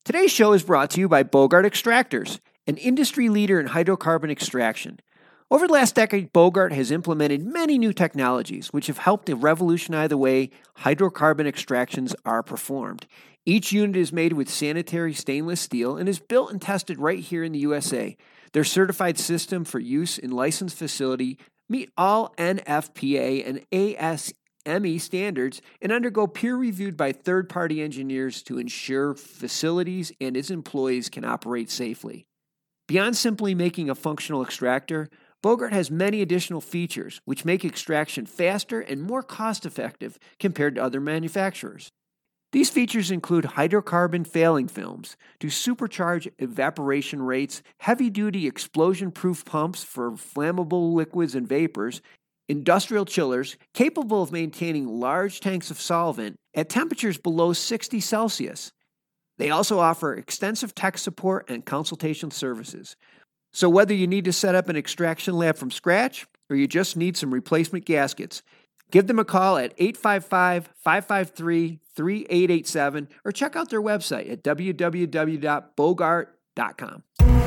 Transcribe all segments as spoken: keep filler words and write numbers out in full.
Today's show is brought to you by Bogart Extractors, an industry leader in hydrocarbon extraction. Over the last decade, Bogart has implemented many new technologies which have helped to revolutionize the way hydrocarbon extractions are performed. Each unit is made with sanitary stainless steel and is built and tested right here in the U S A. Their certified system for use in licensed facility meet all N F P A and A S M E standards and undergo peer reviewed by third-party engineers to ensure facilities and its employees can operate safely. Beyond simply making a functional extractor, Bogart has many additional features which make extraction faster and more cost-effective compared to other manufacturers. These features include hydrocarbon failing films to supercharge evaporation rates, heavy-duty explosion-proof pumps for flammable liquids and vapors, industrial chillers capable of maintaining large tanks of solvent at temperatures below sixty Celsius. They also offer extensive tech support and consultation services. So whether you need to set up an extraction lab from scratch or you just need some replacement gaskets, give them a call at eight five five, five five three, three eight eight seven or check out their website at w w w dot bogart dot com.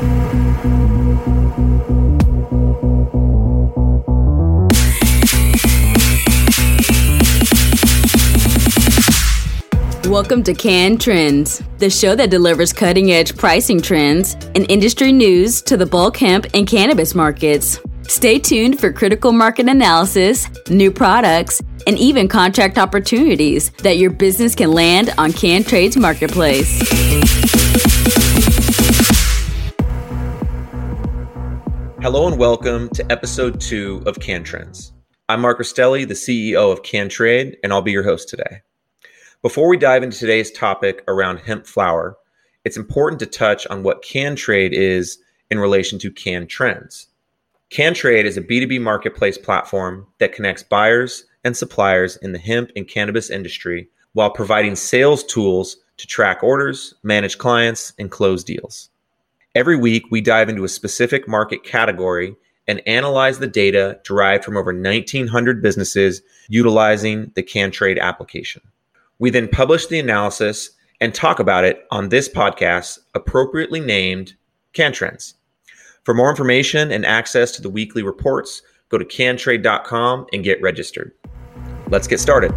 Welcome to Can Trends, the show that delivers cutting-edge pricing trends and industry news to the bulk hemp and cannabis markets. Stay tuned for critical market analysis, new products, and even contract opportunities that your business can land on CanTrade's marketplace. Hello and welcome to episode two of Can Trends. I'm Mark Rastelli, the C E O of CanTrade, and I'll be your host today. Before we dive into today's topic around hemp flower, it's important to touch on what CanTrade is in relation to Can Trends. CanTrade is a B two B marketplace platform that connects buyers and suppliers in the hemp and cannabis industry while providing sales tools to track orders, manage clients, and close deals. Every week, we dive into a specific market category and analyze the data derived from over nineteen hundred businesses utilizing the CanTrade application. We then publish the analysis and talk about it on this podcast, appropriately named Can Trends. For more information and access to the weekly reports, go to can trade dot com and get registered. Let's get started.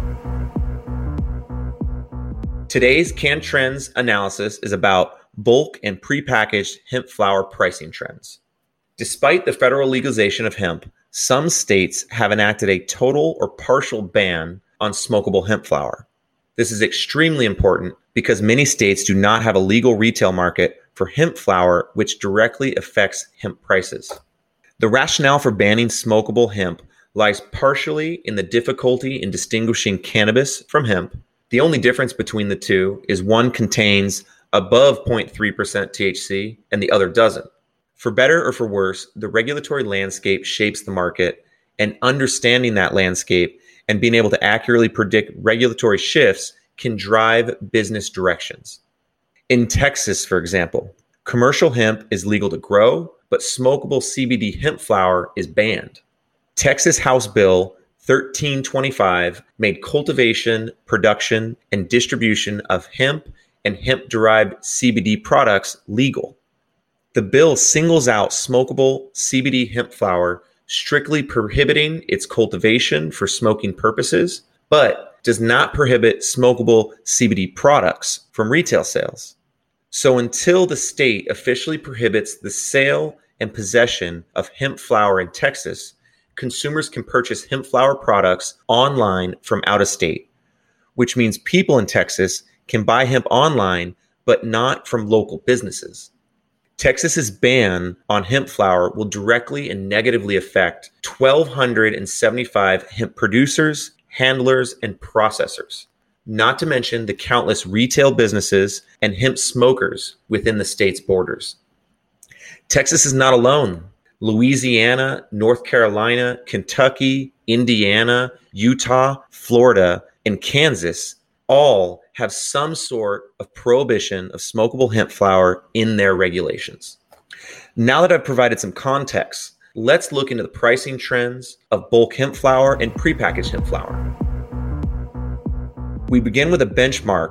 Today's Can Trends analysis is about bulk and prepackaged hemp flower pricing trends. Despite the federal legalization of hemp, some states have enacted a total or partial ban on smokable hemp flower. This is extremely important because many states do not have a legal retail market for hemp flower, which directly affects hemp prices. The rationale for banning smokable hemp lies partially in the difficulty in distinguishing cannabis from hemp. The only difference between the two is one contains above zero point three percent T H C and the other doesn't. For better or for worse, the regulatory landscape shapes the market, and understanding that landscape and being able to accurately predict regulatory shifts can drive business directions. In Texas, for example, commercial hemp is legal to grow, but smokable C B D hemp flower is banned. Texas House Bill thirteen twenty-five made cultivation, production, and distribution of hemp and hemp-derived C B D products legal. The bill singles out smokable C B D hemp flower, strictly prohibiting its cultivation for smoking purposes, but does not prohibit smokable C B D products from retail sales. So until the state officially prohibits the sale and possession of hemp flower in Texas, consumers can purchase hemp flower products online from out of state, which means people in Texas can buy hemp online, but not from local businesses. Texas's ban on hemp flower will directly and negatively affect one thousand two hundred seventy-five hemp producers, handlers, and processors, not to mention the countless retail businesses and hemp smokers within the state's borders. Texas is not alone. Louisiana, North Carolina, Kentucky, Indiana, Utah, Florida, and Kansas all have some sort of prohibition of smokable hemp flower in their regulations. Now that I've provided some context, let's look into the pricing trends of bulk hemp flower and prepackaged hemp flower. We begin with a benchmark for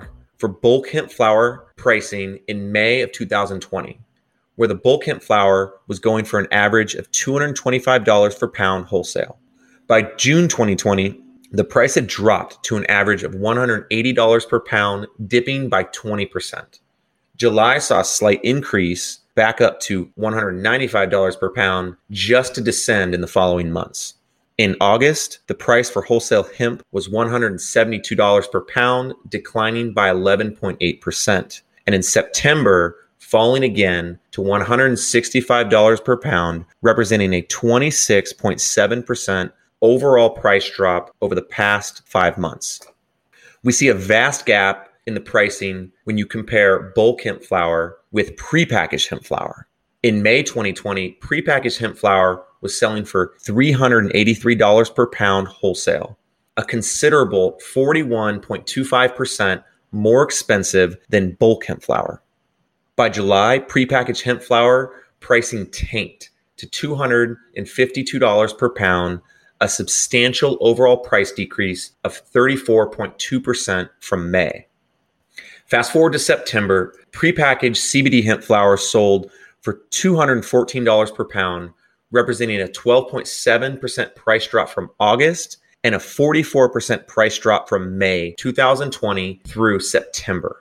for bulk hemp flower pricing in May of two thousand twenty, where the bulk hemp flower was going for an average of two hundred twenty-five dollars per pound wholesale. By June twenty twenty, the price had dropped to an average of one hundred eighty dollars per pound, dipping by twenty percent. July saw a slight increase back up to one hundred ninety-five dollars per pound, just to descend in the following months. In August, the price for wholesale hemp was one hundred seventy-two dollars per pound, declining by eleven point eight percent. And in September, falling again to one hundred sixty-five dollars per pound, representing a twenty-six point seven percent overall price drop over the past five months. We see a vast gap in the pricing when you compare bulk hemp flower with prepackaged hemp flower. In May twenty twenty, prepackaged hemp flower was selling for three hundred eighty-three dollars per pound wholesale, a considerable forty-one point two five percent more expensive than bulk hemp flower. By July, prepackaged hemp flower pricing tanked to two hundred fifty-two dollars per pound, a substantial overall price decrease of thirty-four point two percent from May. Fast forward to September, prepackaged C B D hemp flower sold for two hundred fourteen dollars per pound, representing a twelve point seven percent price drop from August and a forty-four percent price drop from May two thousand twenty through September.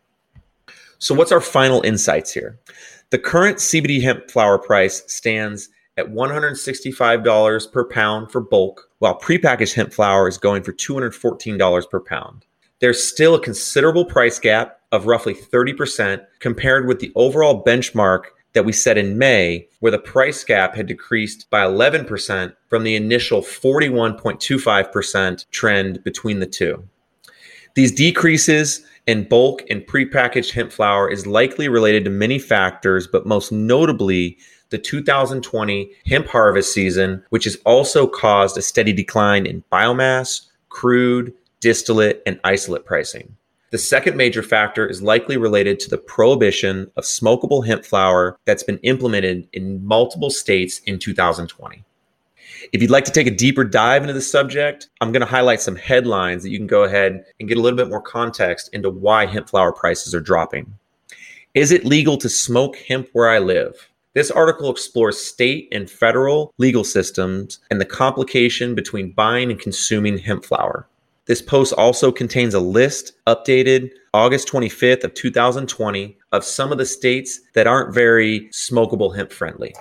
So what's our final insights here? The current C B D hemp flower price stands at one hundred sixty-five dollars per pound for bulk, while prepackaged hemp flower is going for two hundred fourteen dollars per pound. There's still a considerable price gap of roughly thirty percent compared with the overall benchmark that we set in May, where the price gap had decreased by eleven percent from the initial forty-one point two five percent trend between the two. These decreases in bulk and prepackaged hemp flower is likely related to many factors, but most notably the two thousand twenty hemp harvest season, which has also caused a steady decline in biomass, crude, distillate, and isolate pricing. The second major factor is likely related to the prohibition of smokable hemp flower that's been implemented in multiple states in two thousand twenty. If you'd like to take a deeper dive into the subject, I'm going to highlight some headlines that you can go ahead and get a little bit more context into why hemp flower prices are dropping. Is it legal to smoke hemp where I live? This article explores state and federal legal systems and the complication between buying and consuming hemp flower. This post also contains a list updated August twenty-fifth of two thousand twenty of some of the states that aren't very smokable hemp friendly.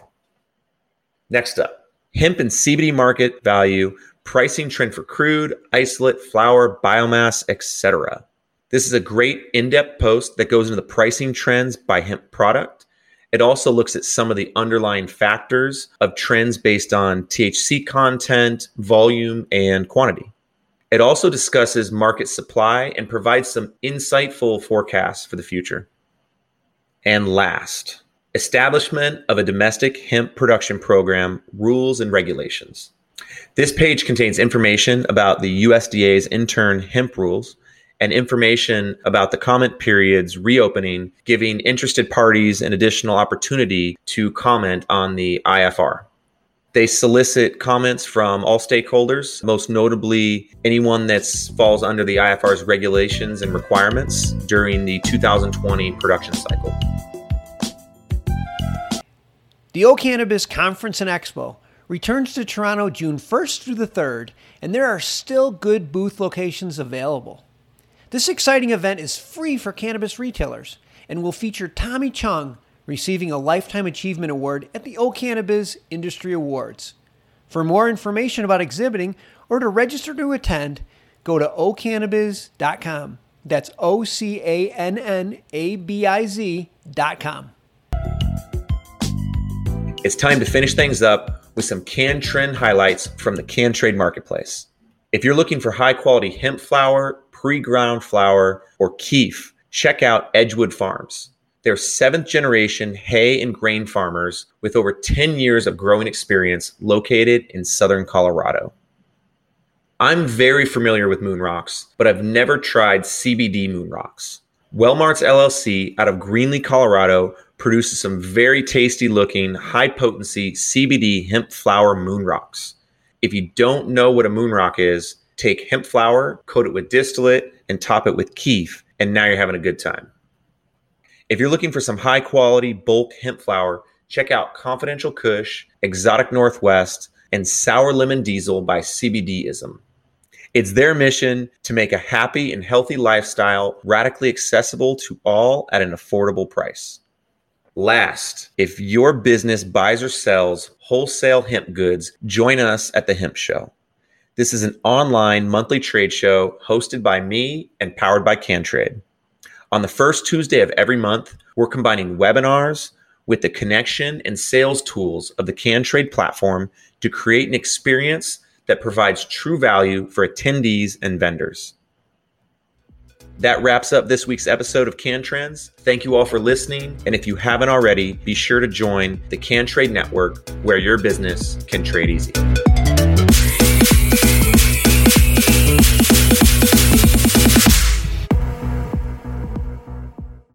Next up, hemp and C B D market value, pricing trend for crude, isolate, flower, biomass, et cetera. This is a great in-depth post that goes into the pricing trends by hemp product. It also looks at some of the underlying factors of trends based on T H C content, volume, and quantity. It also discusses market supply and provides some insightful forecasts for the future. And last, establishment of a domestic hemp production program, rules and regulations. This page contains information about the U S D A's intern hemp rules and information about the comment periods reopening, giving interested parties an additional opportunity to comment on the I F R. They solicit comments from all stakeholders, most notably anyone that falls under the I F R's regulations and requirements during the two thousand twenty production cycle. The O Cannabis Conference and Expo returns to Toronto June first through the third, and there are still good booth locations available. This exciting event is free for cannabis retailers and will feature Tommy Chung receiving a Lifetime Achievement Award at the O Cannabis Industry Awards. For more information about exhibiting or to register to attend, go to o cannabiz dot com. That's O C A N N A B I Z dot com. It's time to finish things up with some CannTrend highlights from the CannTrade marketplace. If you're looking for high-quality hemp flower, pre-ground flower, or keef, check out Edgewood Farms. They're seventh-generation hay and grain farmers with over ten years of growing experience located in southern Colorado. I'm very familiar with Moon Rocks, but I've never tried C B D Moon Rocks. Wellmarts L L C out of Greenlee, Colorado produces some very tasty-looking, high-potency C B D hemp flower Moon Rocks. If you don't know what a Moon Rock is, take hemp flower, coat it with distillate, and top it with keef, and now you're having a good time. If you're looking for some high quality bulk hemp flower, check out Confidential Kush, Exotic Northwest, and Sour Lemon Diesel by C B D ism. It's their mission to make a happy and healthy lifestyle radically accessible to all at an affordable price. Last, if your business buys or sells wholesale hemp goods, join us at the Hemp Show. This is an online monthly trade show hosted by me and powered by CanTrade. On the first Tuesday of every month, we're combining webinars with the connection and sales tools of the CanTrade platform to create an experience that provides true value for attendees and vendors. That wraps up this week's episode of CanTrends. Thank you all for listening. And if you haven't already, be sure to join the CanTrade Network where your business can trade easy.